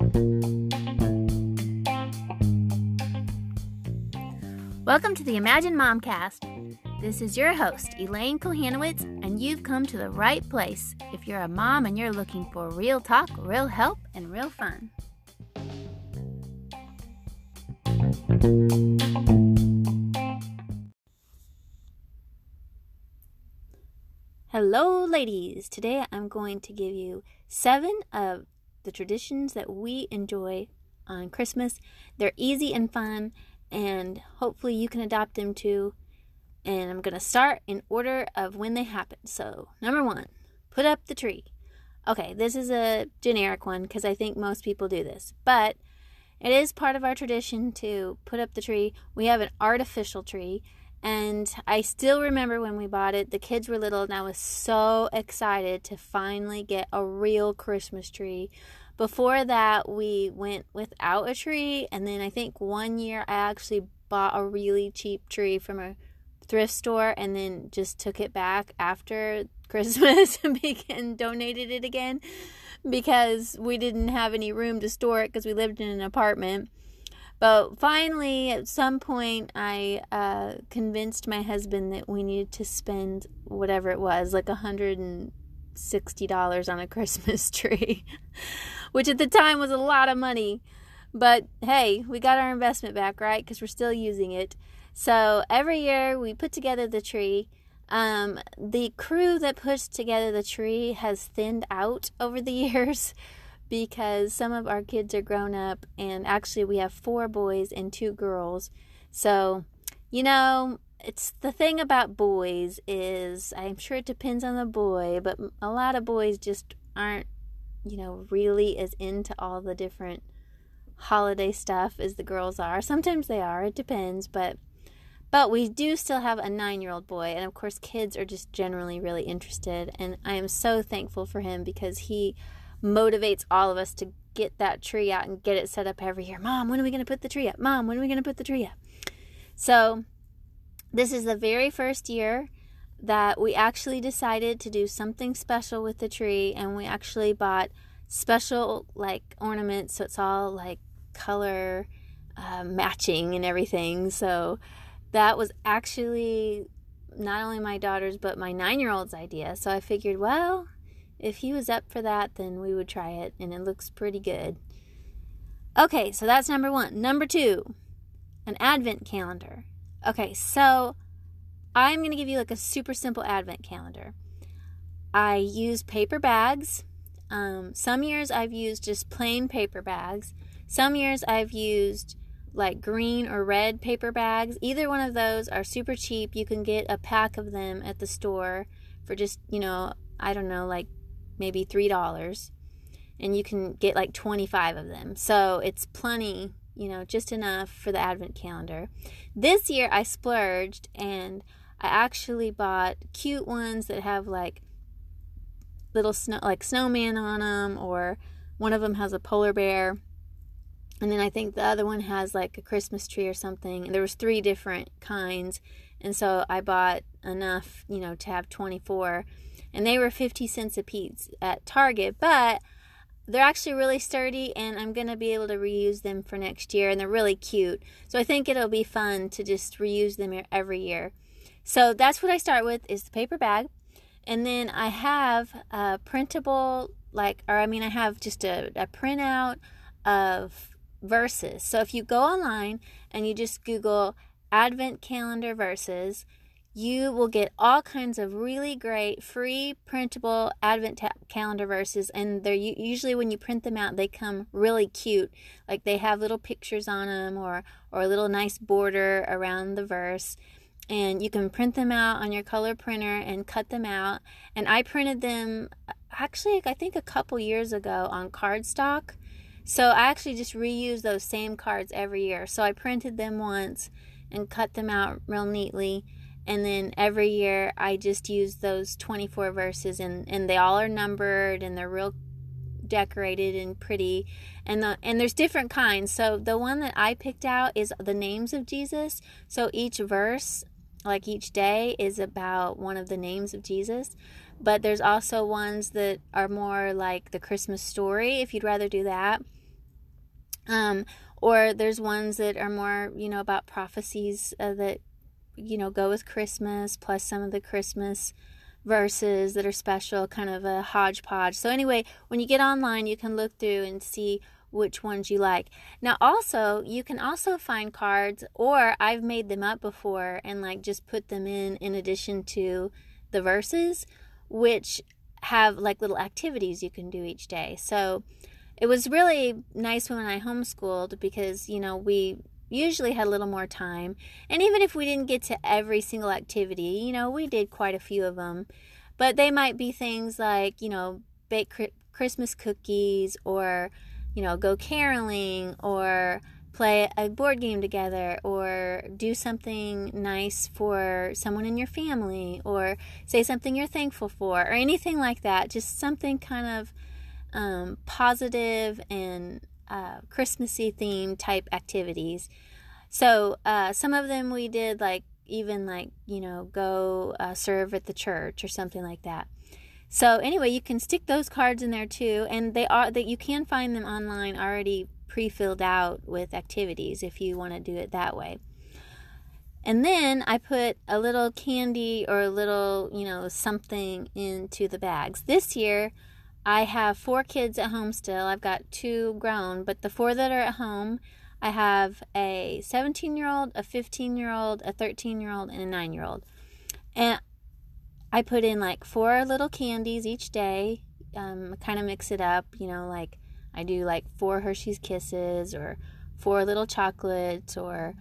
Welcome to the Imagine Momcast. This is your host, Elaine Kohanowitz, and you've come to the right place if you're a mom and you're looking for real talk, real help, and real fun. Hello, ladies. Today I'm going to give you 7 of the traditions that we enjoy on Christmas. They're easy and fun, and hopefully you can adopt them too. And I'm going to start in order of when they happen. So, number 1, put up the tree. Okay, this is a generic one because I think most people do this. But it is part of our tradition to put up the tree. We have an artificial tree. And I still remember when we bought it, the kids were little, and I was so excited to finally get a real Christmas tree. Before that, we went without a tree, and then I think one year I actually bought a really cheap tree from a thrift store and then just took it back after Christmas and donated it again because we didn't have any room to store it because we lived in an apartment. But finally, at some point, I convinced my husband that we needed to spend whatever it was, like $160 on a Christmas tree, which at the time was a lot of money. But hey, we got our investment back, right? Because we're still using it. So every year we put together the tree. The crew that puts together the tree has thinned out over the years, because some of our kids are grown up, and actually we have 4 boys and 2 girls. So, it's the thing about boys is, I'm sure it depends on the boy, but a lot of boys just aren't, really as into all the different holiday stuff as the girls are. Sometimes they are, it depends, but we do still have a 9-year-old boy, and of course kids are just generally really interested, and I am so thankful for him because he motivates all of us to get that tree out and get it set up every year. Mom, when are we going to put the tree up? Mom, when are we going to put the tree up? So this is the very first year that we actually decided to do something special with the tree, and we actually bought special ornaments, so it's all color matching and everything. So that was actually not only my daughter's but my 9-year-old's idea. So I figured, well, if he was up for that, then we would try it, and it looks pretty good. Okay, so that's number 1. Number 2, an advent calendar. Okay, so I'm going to give you a super simple advent calendar. I use paper bags. Some years I've used just plain paper bags. Some years I've used green or red paper bags. Either one of those are super cheap. You can get a pack of them at the store for just, I don't know, maybe $3, and you can get 25 of them. So it's plenty, just enough for the advent calendar. This year I splurged, and I actually bought cute ones that have little snowman on them, or one of them has a polar bear, and then I think the other one has a Christmas tree or something. And there was 3 different kinds, and so I bought enough, to have 24. And they were 50 cents a piece at Target, but they're actually really sturdy, and I'm going to be able to reuse them for next year, and they're really cute. So I think it'll be fun to just reuse them every year. So that's what I start with, is the paper bag. And then I have a printable, I have just a printout of verses. So if you go online and you just Google Advent Calendar Verses, you will get all kinds of really great free printable Advent calendar verses, and they're usually, when you print them out, they come really cute. They have little pictures on them, or a little nice border around the verse, and you can print them out on your color printer and cut them out. And I printed them actually, I think a couple years ago on cardstock. So I actually just reuse those same cards every year. So I printed them once and cut them out real neatly. And then every year I just use those 24 verses, and they all are numbered, and they're real decorated and pretty. And there's different kinds. So the one that I picked out is the names of Jesus. So each verse, each day, is about one of the names of Jesus. But there's also ones that are more like the Christmas story, if you'd rather do that. Or there's ones that are more, about prophecies that, go with Christmas, plus some of the Christmas verses that are special, kind of a hodgepodge. So anyway, when you get online, you can look through and see which ones you like. Now also, you can also find cards, or I've made them up before and like just put them in addition to the verses, which have like little activities you can do each day. So it was really nice when I homeschooled because, we usually had a little more time. And even if we didn't get to every single activity, we did quite a few of them. But they might be things like, bake Christmas cookies, or, go caroling, or play a board game together, or do something nice for someone in your family, or say something you're thankful for, or anything like that. Just something kind of positive and Christmassy themed type activities. So some of them we did go serve at the church or something like that. So anyway, you can stick those cards in there too, and you can find them online already pre-filled out with activities if you want to do it that way. And then I put a little candy or a little, something into the bags. This year I have 4 kids at home still. I've got 2 grown, but the 4 that are at home, I have a 17-year-old, a 15-year-old, a 13-year-old, and a 9-year-old. And I put in 4 little candies each day, kind of mix it up, like I do 4 Hershey's Kisses, or 4 little chocolates, or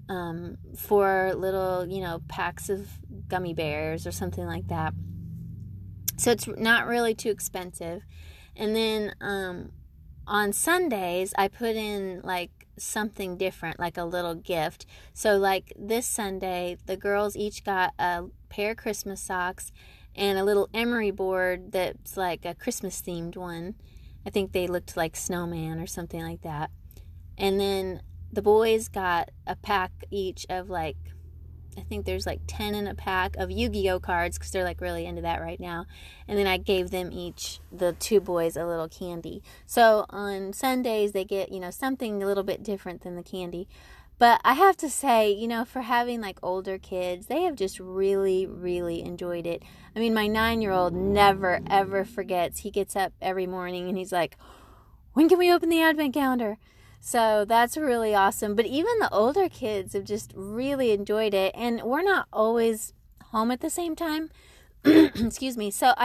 4 little, packs of gummy bears or something like that. So it's not really too expensive. And then on Sundays, I put in something different, like a little gift. So this Sunday, the girls each got a pair of Christmas socks and a little emery board that's like a Christmas themed one. I think they looked like snowman or something like that. And then the boys got a pack each of I think there's 10 in a pack of Yu-Gi-Oh cards, because they're really into that right now. And then I gave them each, the 2 boys, a little candy. So on Sundays they get, something a little bit different than the candy. But I have to say, for having older kids, they have just really, really enjoyed it. I mean, my 9-year-old never, ever forgets. He gets up every morning and he's like, when can we open the advent calendar? So that's really awesome. But even the older kids have just really enjoyed it. And we're not always home at the same time. Excuse me. So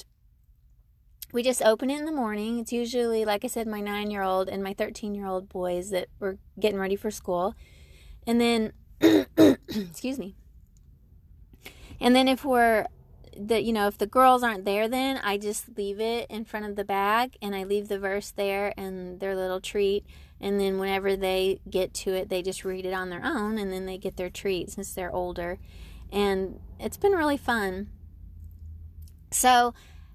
we just open it in the morning. It's usually, like I said, my 9-year-old and my 13-year-old boys that were getting ready for school. And then, excuse me. And then if if the girls aren't there, then I just leave it in front of the bag and I leave the verse there and their little treat. And then whenever they get to it, they just read it on their own, and then they get their treat since they're older. And it's been really fun. So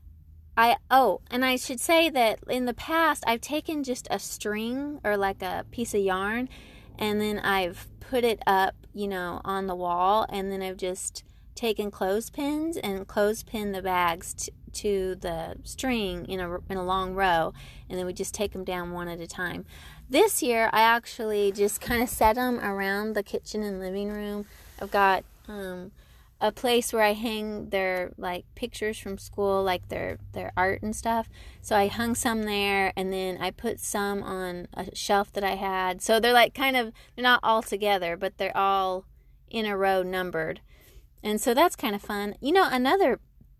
and I should say that in the past, I've taken just a string or a piece of yarn, and then I've put it up, on the wall, and then I've just taken clothespins and clothespin the bags to the string in a long row, and then we just take them down one at a time. This year, I actually just kind of set them around the kitchen and living room. I've got a place where I hang their pictures from school, their art and stuff. So I hung some there, and then I put some on a shelf that I had. So they're they're not all together, but they're all in a row numbered. And so that's kind of fun. Another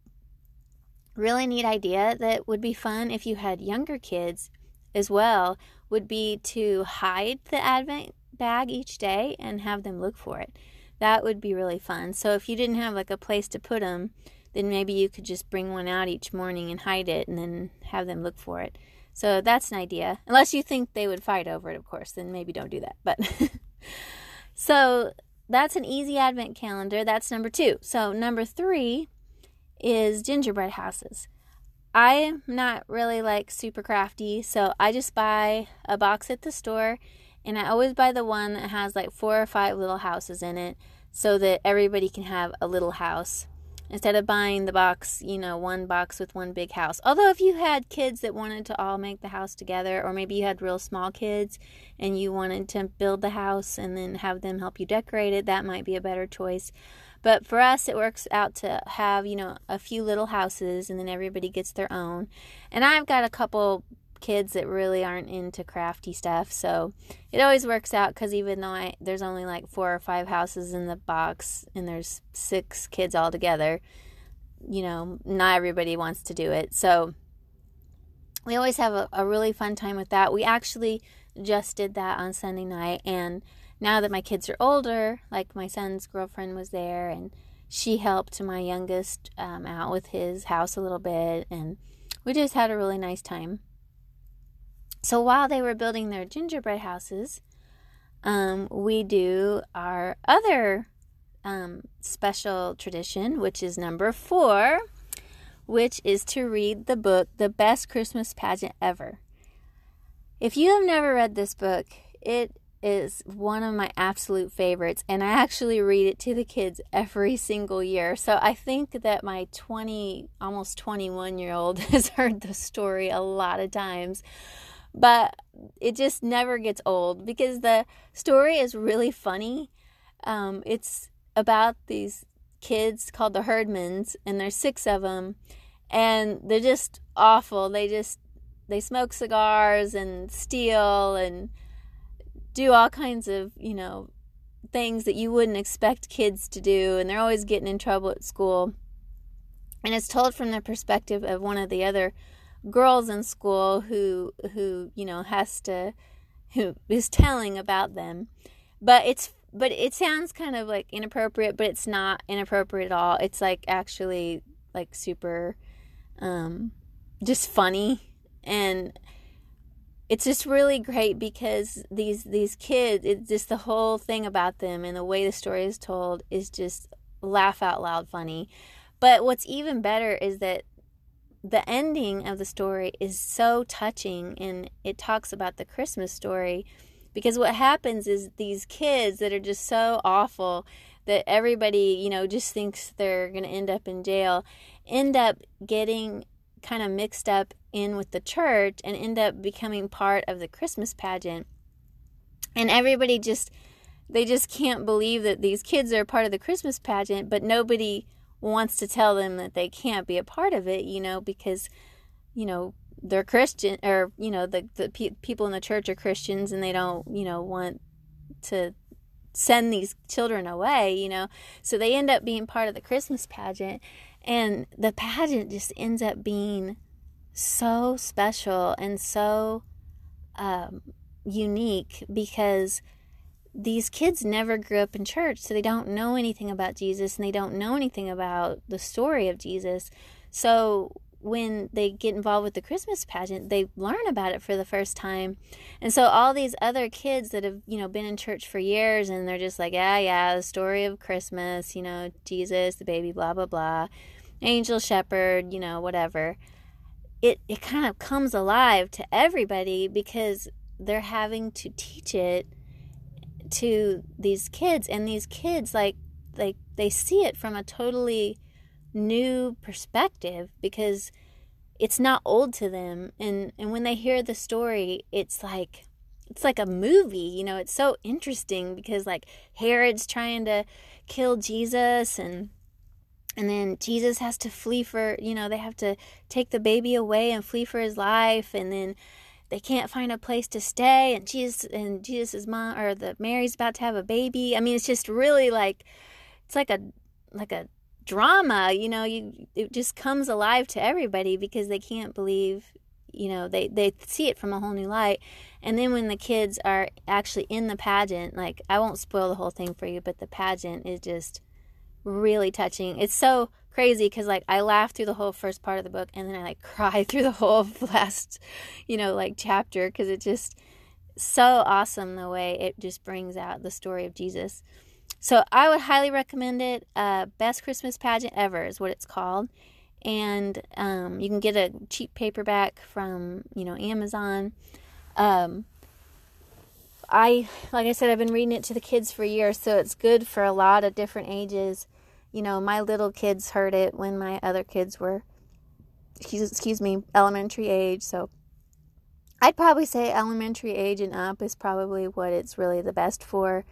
really neat idea that would be fun if you had younger kids as well would be to hide the Advent bag each day and have them look for it. That would be really fun. So if you didn't have a place to put them, then maybe you could just bring one out each morning and hide it and then have them look for it. So that's an idea. Unless you think they would fight over it, of course, then maybe don't do that. But so that's an easy Advent calendar. That's number 2. So number 3 is gingerbread houses. I'm not really super crafty, so I just buy a box at the store, and I always buy the one that has 4 or 5 little houses in it, so that everybody can have a little house. instead of buying the box, one box with one big house. Although if you had kids that wanted to all make the house together, or maybe you had real small kids and you wanted to build the house and then have them help you decorate it, that might be a better choice. But for us, it works out to have, a few little houses, and then everybody gets their own. And I've got a couple kids that really aren't into crafty stuff, so it always works out, because even though there's only like 4 or 5 houses in the box and there's 6 kids all together, not everybody wants to do it. So we always have a really fun time with that. We actually just did that on Sunday night, and now that my kids are older, like my son's girlfriend was there, and she helped my youngest out with his house a little bit, and we just had a really nice time. So while they were building their gingerbread houses, we do our other special tradition, which is number 4, which is to read the book, The Best Christmas Pageant Ever. If you have never read this book, it is one of my absolute favorites, and I actually read it to the kids every single year. So I think that my almost 21-year-old has heard the story a lot of times, but it just never gets old because the story is really funny. It's about these kids called the Herdmans, and there's 6 of them, and they're just awful. They smoke cigars and steal and do all kinds of, things that you wouldn't expect kids to do, and they're always getting in trouble at school. And it's told from the perspective of one of the other girls in school who is telling about them. But it sounds kind of like inappropriate, but it's not inappropriate at all. It's like actually like super just funny, and it's just really great because these kids, it's just the whole thing about them and the way the story is told is just laugh out loud funny. But what's even better is that the ending of the story is so touching, and it talks about the Christmas story, because what happens is these kids that are just so awful that everybody, just thinks they're going to end up in jail, end up getting kind of mixed up in with the church and end up becoming part of the Christmas pageant. And everybody they just can't believe that these kids are part of the Christmas pageant, but nobody wants to tell them that they can't be a part of it, because, they're Christian, or, the people in the church are Christians, and they don't, want to send these children away, So they end up being part of the Christmas pageant, and the pageant just ends up being so special and so unique, because these kids never grew up in church, so they don't know anything about Jesus, and they don't know anything about the story of Jesus. So when they get involved with the Christmas pageant, they learn about it for the first time. And so all these other kids that have, been in church for years, and they're just like, yeah, the story of Christmas, Jesus, the baby, blah, blah, blah, angel shepherd, whatever. It kind of comes alive to everybody because they're having to teach it to these kids, and these kids they see it from a totally new perspective because it's not old to them, and when they hear the story, it's like a movie, it's so interesting because like Herod's trying to kill Jesus, and then Jesus has to flee for, they have to take the baby away and flee for his life, and then they can't find a place to stay, and Jesus' mom, or Mary's about to have a baby. I mean, it's just really it's like a drama, it just comes alive to everybody because they can't believe, they see it from a whole new light. And then when the kids are actually in the pageant, I won't spoil the whole thing for you, but the pageant is just really touching. It's so crazy because I laughed through the whole first part of the book, and then I cried through the whole last chapter, because it's just so awesome the way it just brings out the story of Jesus. So I would highly recommend it. Best Christmas Pageant Ever is what it's called, and you can get a cheap paperback from Amazon. Like I said, I've been reading it to the kids for years, so it's good for a lot of different ages. my little kids heard it when my other kids were, elementary age. So I'd probably say elementary age and up is probably what it's really the best for.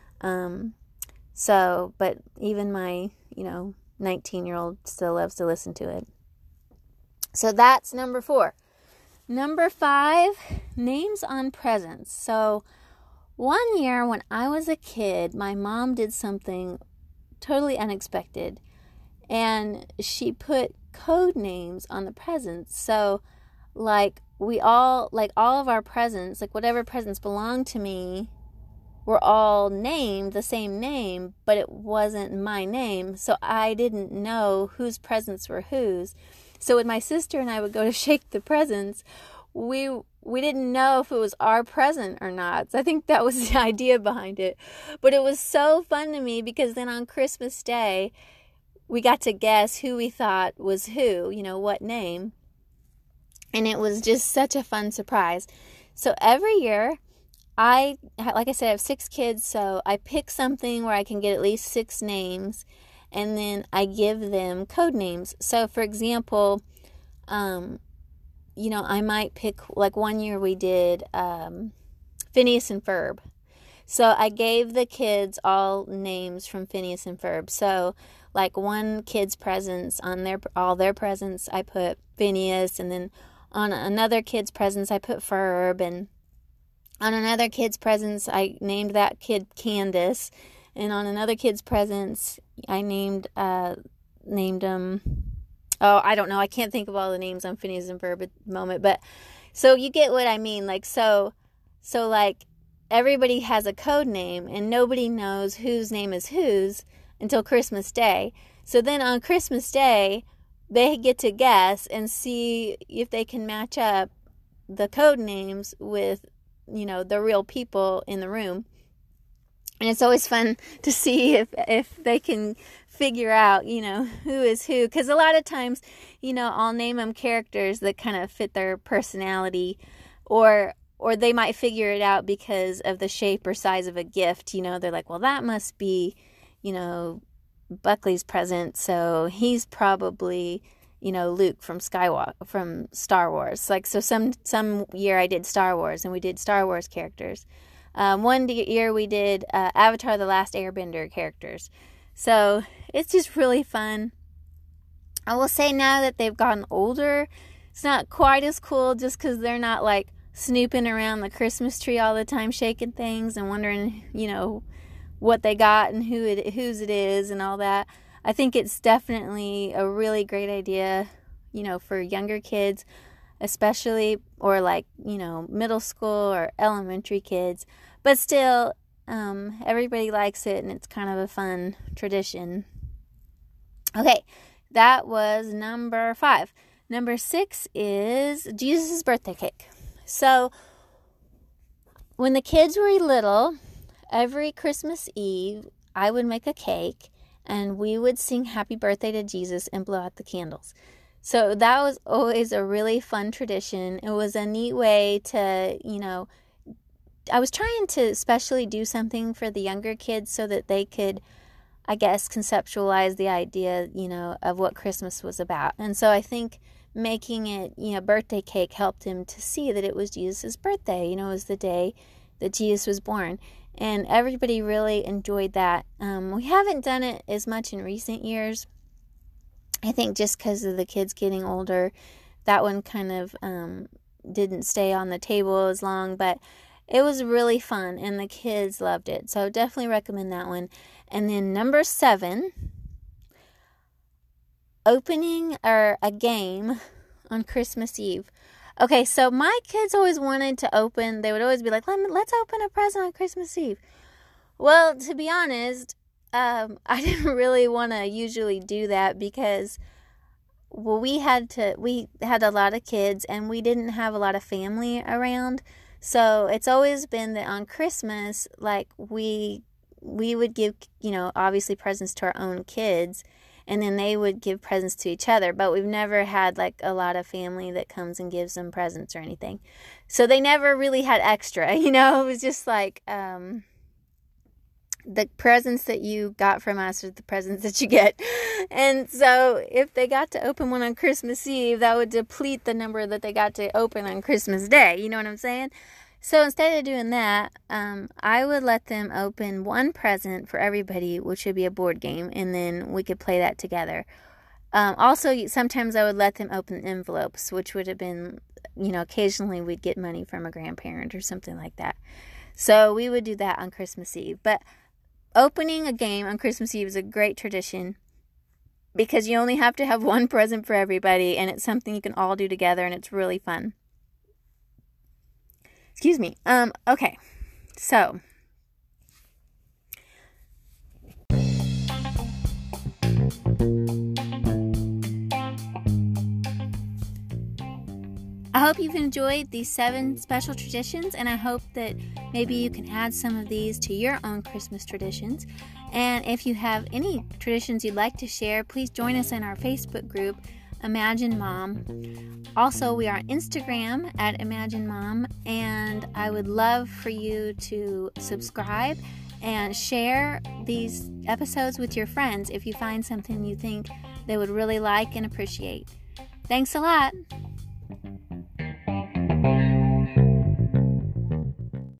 But even my, 19-year-old still loves to listen to it. So that's number 4. Number 5, names on presents. So one year when I was a kid, my mom did something totally unexpected, and she put code names on the presents. So all of our presents, whatever presents belonged to me, were all named the same name, but it wasn't my name, so I didn't know whose presents were whose. So when my sister and I would go to shake the presents, we didn't know if it was our present or not. So I think that was the idea behind it. But it was so fun to me, because then on Christmas Day, we got to guess who we thought was who, what name. And it was just such a fun surprise. So every year, like I said, I have 6 kids, so I pick something where I can get at least 6 names, and then I give them code names. So, for example, I might pick, one year we did Phineas and Ferb. So I gave the kids all names from Phineas and Ferb. So, one kid's presents, on all their presents, I put Phineas, and then on another kid's presents, I put Ferb, and on another kid's presents, I named that kid Candace, and on another kid's presents, I named them. Oh, I don't know. I can't think of all the names on Phineas and Ferb at the moment, but so you get what I mean. Everybody has a code name, and nobody knows whose name is whose until Christmas Day. So then on Christmas Day, they get to guess and see if they can match up the code names with, the real people in the room. And it's always fun to see if they can figure out, who is who. Because a lot of times, I'll name them characters that kind of fit their personality, or they might figure it out because of the shape or size of a gift. They're like, well, that must be, Buckley's present, so he's probably, Luke from Star Wars. So some year I did Star Wars, and we did Star Wars characters. One year we did Avatar: The Last Airbender characters. So it's just really fun. I will say now that they've gotten older, it's not quite as cool, just because they're not snooping around the Christmas tree all the time, shaking things and wondering, what they got and whose it is and all that. I think it's definitely a really great idea, for younger kids, especially, or middle school or elementary kids. But still, everybody likes it, and it's kind of a fun tradition. Okay, that was number 5. Number 6 is Jesus' birthday cake. So, when the kids were little, every Christmas Eve, I would make a cake, and we would sing Happy Birthday to Jesus and blow out the candles. So that was always a really fun tradition. It was a neat way to, I was trying to especially do something for the younger kids so that they could, I guess, conceptualize the idea, of what Christmas was about. And so I think making it, birthday cake helped him to see that it was Jesus' birthday. It was the day that Jesus was born. And everybody really enjoyed that. We haven't done it as much in recent years. I think just because of the kids getting older, that one kind of didn't stay on the table as long. But it was really fun, and the kids loved it. So definitely recommend that one. And then number 7, opening a game on Christmas Eve. Okay, so my kids always wanted to open, they would always be like, let's open a present on Christmas Eve. Well, to be honest, I didn't really want to usually do that because, we had a lot of kids, and we didn't have a lot of family around. So it's always been that on Christmas, we would give, obviously presents to our own kids, and then they would give presents to each other. But we've never had a lot of family that comes and gives them presents or anything. So they never really had extra, It was just the presents that you got from us are the presents that you get. And so if they got to open one on Christmas Eve, that would deplete the number that they got to open on Christmas Day. You know what I'm saying? So instead of doing that, I would let them open one present for everybody, which would be a board game, and then we could play that together. Also, sometimes I would let them open envelopes, which would have been, occasionally we'd get money from a grandparent or something like that. So we would do that on Christmas Eve. But opening a game on Christmas Eve is a great tradition because you only have to have one present for everybody, and it's something you can all do together, and it's really fun. Excuse me. Okay. So I hope you've enjoyed these 7 special traditions, and I hope that maybe you can add some of these to your own Christmas traditions. And if you have any traditions you'd like to share, please join us in our Facebook group, Imagine Mom. Also, we are on Instagram at Imagine Mom, and I would love for you to subscribe and share these episodes with your friends if you find something you think they would really like and appreciate. Thanks a lot.